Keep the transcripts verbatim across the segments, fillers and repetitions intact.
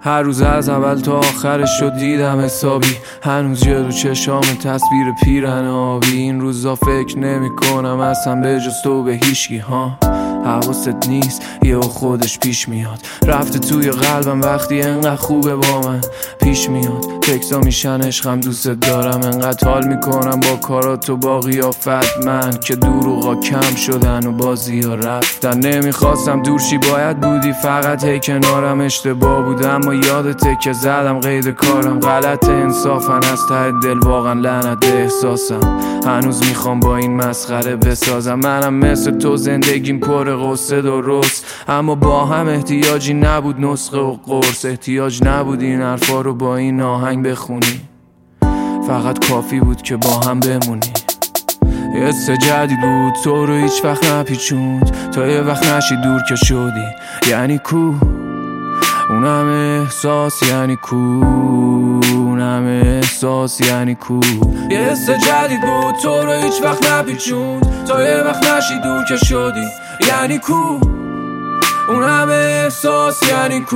هر روز از اول تا آخرش رو دیدم حسابی، هنوز جلو چشام تصویر پیرن آبی. این روزا فکر نمی کنم اصلا به جز تو به هیچکی ها. حواست نیست یه خودش پیش میاد، رفته توی قلبم وقتی انقدر خوبه با من پیش میاد. تکسا میشن عشقم دوست دارم، انقدر حال میکنم با کارات و با قیافت من که دروغا کم شدن و بازی ها رفتن. نمیخواستم دورشی باید بودی، فقط هی کنارم اشتباه بودم اما یادته که زدم قید کارم. غلط انصافن از ته دل واقعا لعنت احساسم، هنوز میخوام با این مسخره بسازم. منم مثل تو زندگیم پر قصه درست، اما با هم احتیاجی نبود نسخه و قرص. احتیاج نبود این حرفا رو با این آهنگ بخونی، فقط کافی بود که با هم بمونی. یه حس جدید بود تو رو هیچ وقت نپیچوند، تا یه وقت نشی دور که شدی یعنی کو. اونم احساس یعنی کو، اونم احساس یعنی کو. یه حس جدید بود تو رو هیچ وقت نپیچوند، تا یه وقت نشی دور که شدی یعنی کو. اونم احساس یعنی کو،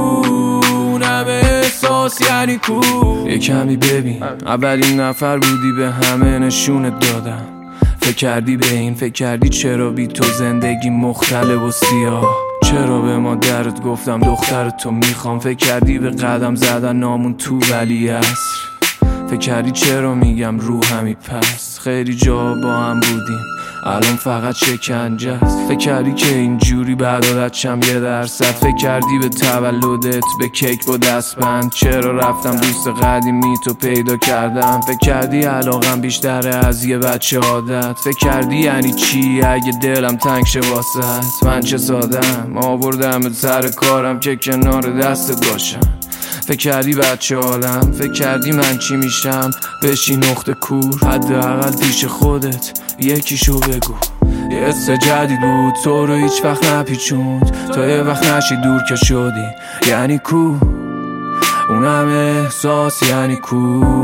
اونم احساس یعنی کو. یه کمی ببین اولین نفر بودی به همه نشونت دادم. فکر کردی به این، فکر کردی چرا بی تو زندگی مختلف و سیاه. چرا به مادرت گفتم دخترت تو میخوام. فکر کردی به قدم زدن نامون تو ولی عصر. فکر کردی چرا میگم روحمی پس. خیلی جا با هم بودیم الان فقط شکنجه است. فکر کردی که اینجوری بعد عادتشم یه درصد. فکر کردی به تولدت به کیک با دستبند. چرا رفتم دوست قدیمی تو پیدا کردم. فکر کردی علاقم بیشتره از یه بچه عادت. فکر کردی یعنی چی اگه دلم تنگ شه واسهت. من چه سادم آوردم به سر کارم که کنار دستت باشم. فکر کردی بچه عالم، فکر کردی من چی میشم بشی نقطه کور. حداقل پیش خودت یکیشو بگو. یه حس جدید بود تو رو هیچ وقت نپیچوند، تا یه وقت نشی دور که شدی یعنی کو. اونم احساس یعنی کو،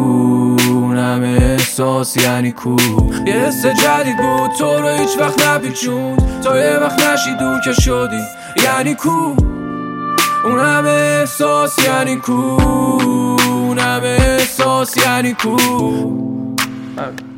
اونم احساس یعنی کو. یه حس جدید بود تو رو هیچ وقت نپیچوند، تا یه وقت نشی دور که شدی یعنی کو. اونم احساس یعنی کو، اونم احساس یعنی کو.